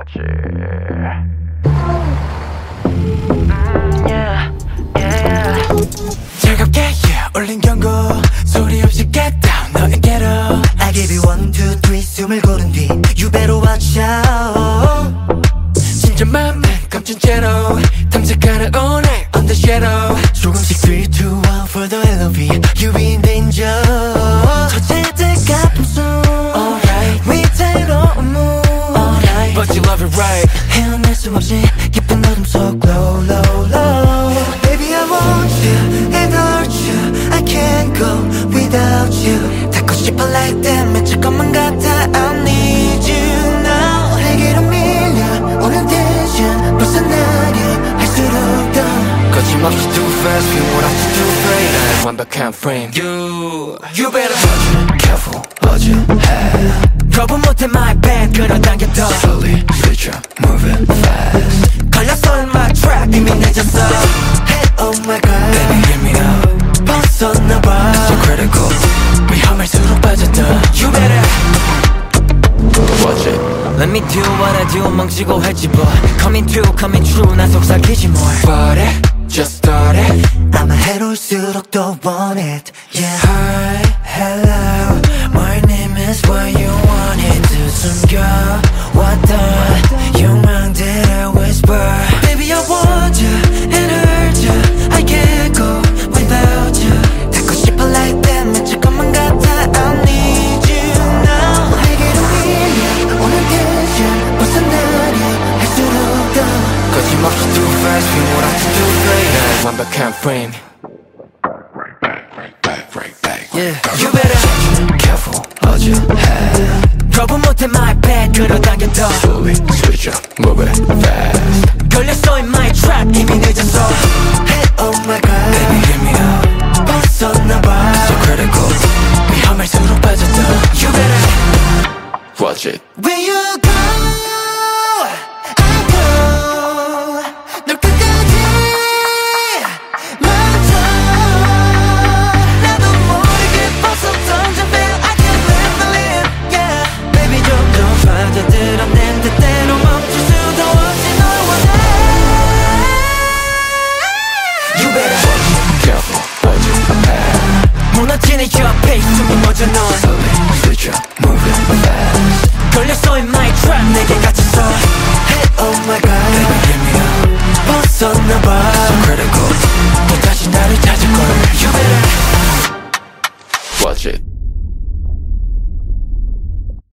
거지. Yeah, yeah. 즐겁게 올린 경고 소리 없이 get down 너에게로 I give you 1, 2, 3 숨을 고른 뒤 You better watch out 진짜 맘은 감춘 채로 탐색하는 all night on the shadow 조금씩 3, 2, 1 for the LOV You be in danger 터질 가품 숨 Alright 위태로운 move Alright But you love it right 헤어날 수 없이 깊은 어둠 속 low, low, low Baby I want you and hurt you I can't go without you 닿고 싶어 like that 미칠 것만 같아 I need you now 내게로 밀려오는 tension 벗어나려 할수록 더 거침없이 too fast feel what I do afraid of 완벽한 frame You better be careful what you have 거부 못해 my band 끌어당겨 더 Slowly switch up moving fast 걸렸어 in my trap 이미 늦었어 Hey oh my god Baby give me up 벗어나봐 So critical 위험할수록 빠져들어 You better Watch it Let me do what I do 멍치고 할지 뭐 Coming true 난 속삭이지 뭘 But it just started 아마 해로울수록 더 want it Yeah Hi, hello My name is what you wanted to 숨겨왔던 욕망들을 whisper Baby I want you and hurt you I can't go without you 닿고 싶어 like that 미칠 것만 같아 I need you now 내게로 밀려오는 tension 벗어나려 할수록 더 거침없이 too fast feel what I do afraid 완벽한 frame Yeah You better be careful what you have 거부 못해 my bad 끌어당겨 더 Slowly switch up moving fast 걸렸어 in my trap 이미 늦었어 Hey oh my god Baby give me up 벗어나봐 So critical 위험할수록 빠져들어 You better Watch it Where you go I go 널 끝까지 맞춰 나도 모르게 벗어 던져 feel I can't live the live yeah Baby 점점 빠져들어낸 때때로 멈출 수도 없이 널 원해 You better be careful what you have 무너지는 옆에 숨이 멎어 넌 Slowly switch up moving fast 걸렸어 in my trap 내게 갇혔어 Hey oh my god Baby give me up 벗어나봐 So critical 또 다시 나를 찾을걸 You better Watch it